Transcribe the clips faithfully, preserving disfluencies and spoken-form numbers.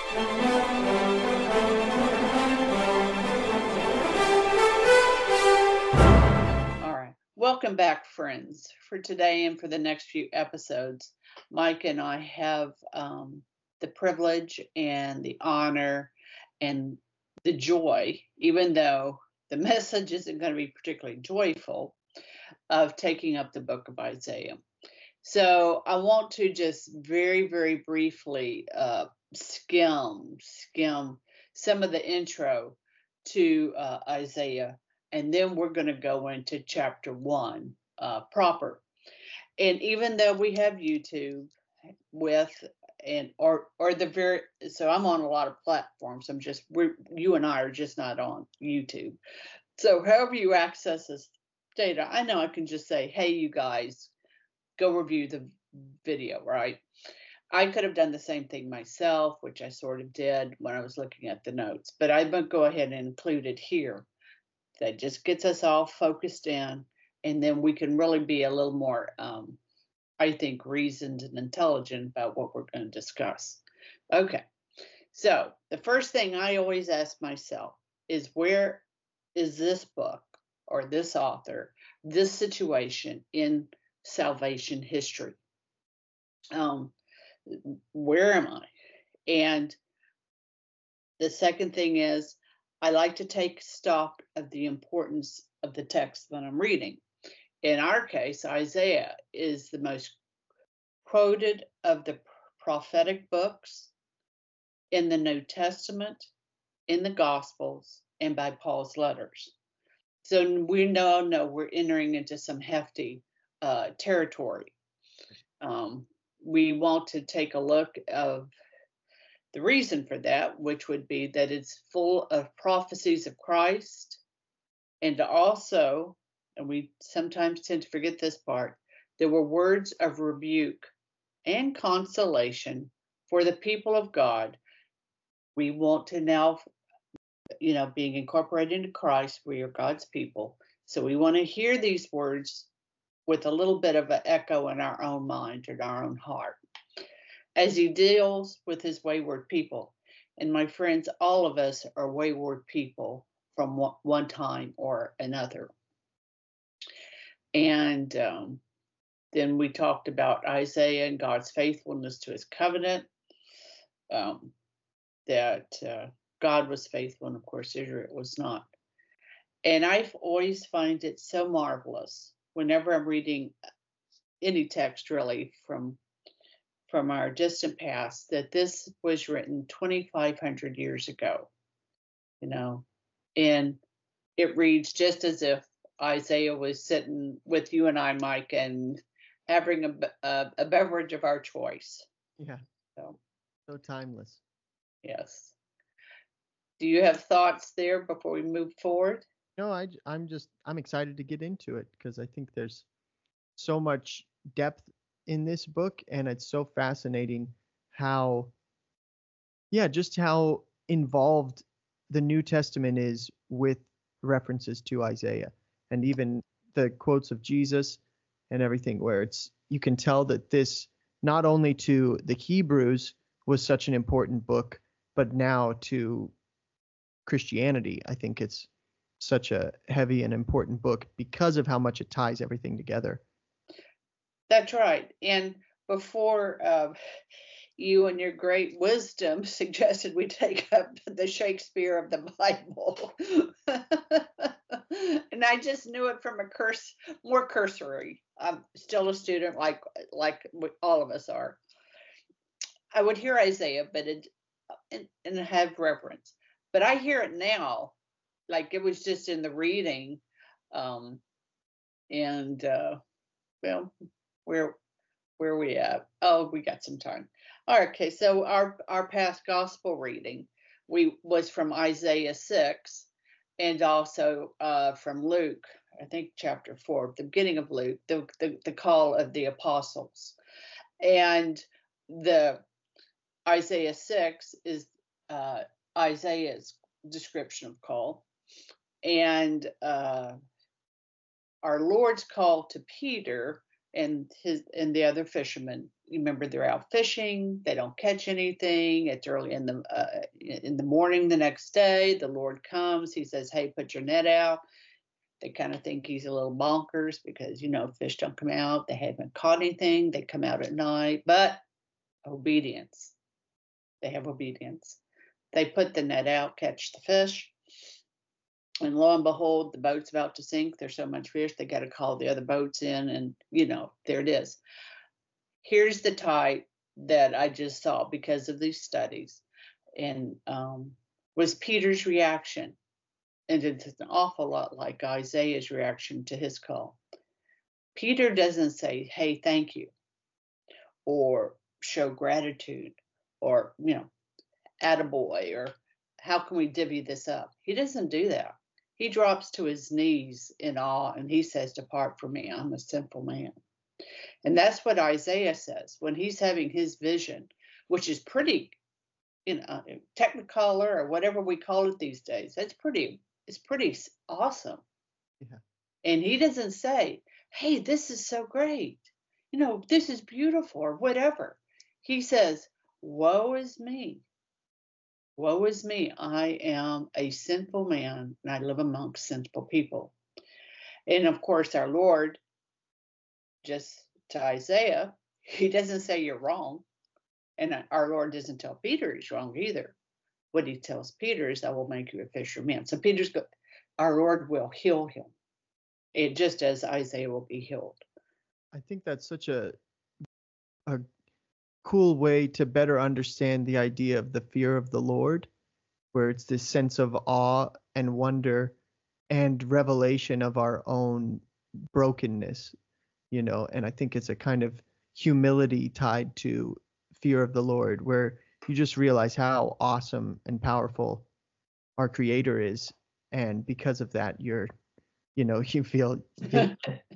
All right. Welcome back, friends. For today and for the next few episodes, Mike and I have um, the privilege and the honor and the joy, even though the message isn't going to be particularly joyful, of taking up the book of Isaiah. So I want to just very, very briefly uh, skim, skim some of the intro to uh, Isaiah, and then we're going to go into chapter one uh, proper. And even though we have YouTube with and or or the very so I'm on a lot of platforms. I'm just we're you and I are just not on YouTube. So however you access this data, I know I can just say, hey, you guys, go review the video, right? I could have done the same thing myself, which I sort of did when I was looking at the notes, but I'm going to go ahead and include it here. That just gets us all focused in, and then we can really be a little more, um, I think, reasoned and intelligent about what we're going to discuss. Okay, so the first thing I always ask myself is, where is this book or this author, this situation in salvation history? Um, where am I? And the second thing is, I like to take stock of the importance of the text that I'm reading. In our case, Isaiah is the most quoted of the prophetic books in the New Testament, in the Gospels, and by Paul's letters. So we now know we're entering into some hefty uh, territory. Um, we want to take a look of the reason for that, which would be that it's full of prophecies of Christ, and also, and we sometimes tend to forget this part, there were words of rebuke and consolation for the people of God. We want to now, you know, being incorporated into Christ, we are God's people. So we want to hear these words with a little bit of an echo in our own mind and our own heart, as he deals with his wayward people. And my friends, all of us are wayward people from one time or another. And um, then we talked about Isaiah and God's faithfulness to his covenant, um, that uh, God was faithful, and of course Israel was not. And I always find it so marvelous whenever I'm reading any text, really, from from our distant past, that this was written twenty-five hundred years ago, you know, and it reads just as if Isaiah was sitting with you and I, Mike, and having a, a, a beverage of our choice. Yeah. So, so timeless. Yes. Do you have thoughts there before we move forward? No, I, I'm just, I'm excited to get into it because I think there's so much depth in this book, and it's so fascinating how, yeah, just how involved the New Testament is with references to Isaiah, and even the quotes of Jesus and everything, where it's, you can tell that this, not only to the Hebrews, was such an important book, but now to Christianity, I think it's such a heavy and important book because of how much it ties everything together. That's right. And before uh, you and your great wisdom suggested we take up the Shakespeare of the Bible, and I just knew it from a curse, more cursory. I'm still a student, like like all of us are. I would hear Isaiah, but it and, and have reverence. But I hear it now, like it was just in the reading, um, and uh, well, where where we at? Oh, we got some time. All right, okay, so our our past gospel reading we was from Isaiah six, and also uh, from Luke, I think chapter four, the beginning of Luke, the, the the call of the apostles, and the Isaiah six is uh, Isaiah's description of call, and uh, our Lord's call to Peter and his and the other fishermen you remember they're out fishing, they don't catch anything. It's early in the uh, in the morning the next day. The Lord comes. He says, "Hey, put your net out." They kind of think he's a little bonkers because, you know, fish don't come out. They haven't caught anything. They come out at night, but obedience. They have obedience. They put the net out, catch the fish. And lo and behold, the boat's about to sink. There's so much fish, they got to call the other boats in. And, you know, there it is. Here's the type that I just saw because of these studies. And um, was Peter's reaction. And it's an awful lot like Isaiah's reaction to his call. Peter doesn't say, "Hey, thank you," or show gratitude, or, you know, attaboy, or how can we divvy this up? He doesn't do that. He drops to his knees in awe and he says, "Depart from me, I'm a sinful man." And that's what Isaiah says when he's having his vision, which is pretty, you know, technicolor or whatever we call it these days. That's pretty, it's pretty awesome. Yeah. And he doesn't say, "Hey, this is so great. You know, this is beautiful," or whatever. He says, "Woe is me. Woe is me. I am a sinful man and I live amongst sinful people." And of course, our Lord, just to Isaiah, he doesn't say you're wrong. And our Lord doesn't tell Peter he's wrong either. What he tells Peter is, "I will make you a fisherman." So Peter's good. Our Lord will heal him. It just as Isaiah will be healed. I think that's such a a cool way to better understand the idea of the fear of the Lord, where it's this sense of awe and wonder and revelation of our own brokenness, you know, and I think it's a kind of humility tied to fear of the Lord, where you just realize how awesome and powerful our Creator is, and because of that, you're, you know, you feel you,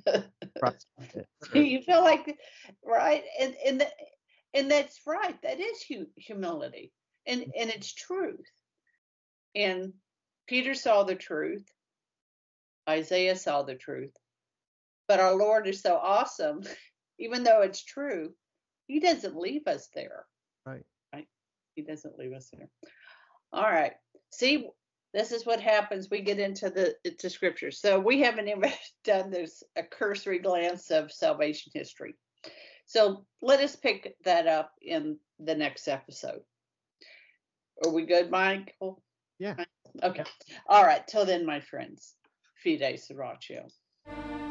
You feel like, right? And and the, and that's right. That is hu- humility, and and it's truth. And Peter saw the truth. Isaiah saw the truth. But our Lord is so awesome, even though it's true, he doesn't leave us there. right. Right? He doesn't leave us there. All right. See, this is what happens. We get into the into scripture. So we haven't even done this a cursory glance of salvation history. So let us pick that up in the next episode. Are we good, Michael? Yeah. Okay. All right. Till then, my friends. Fide Sriracha.